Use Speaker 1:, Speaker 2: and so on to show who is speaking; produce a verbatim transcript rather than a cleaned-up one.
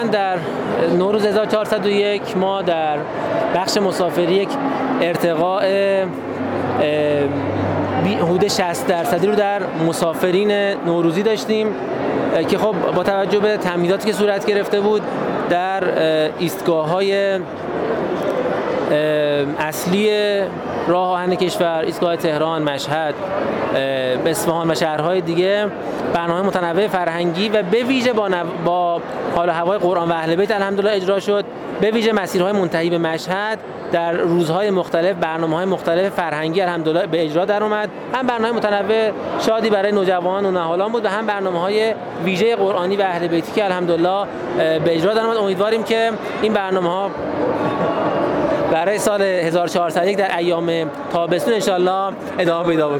Speaker 1: در نوروز هزار و چهارصد و یک ما در بخش مسافری یک ارتقاء حدود شصت درصدی رو در مسافرین نوروزی داشتیم که خب با توجه به تمهیداتی که صورت گرفته بود در ایستگاه‌های اصلی راه آهن کشور، ایستگاه تهران، مشهد، اصفهان و شهرهای دیگه، برنامه متنوع فرهنگی و به ویژه با, نو... با حال و هوای قرآن و اهل بیت الحمدلله اجرا شد. به ویژه مسیرهای منتهی به مشهد در روزهای مختلف برنامه‌های مختلف فرهنگی الحمدلله به اجرا در اومد. هم برنامه متنوع شادی برای نوجوانان و نهالان بود و هم برنامه‌های ویژه قرآنی و اهل بیتی که الحمدلله به اجرا در اومد. امیدواریم که این برنامه‌ها برای سال هزار و چهارصد و یک در ایام تابستون ان شاءالله ادامه پیدا بکنه.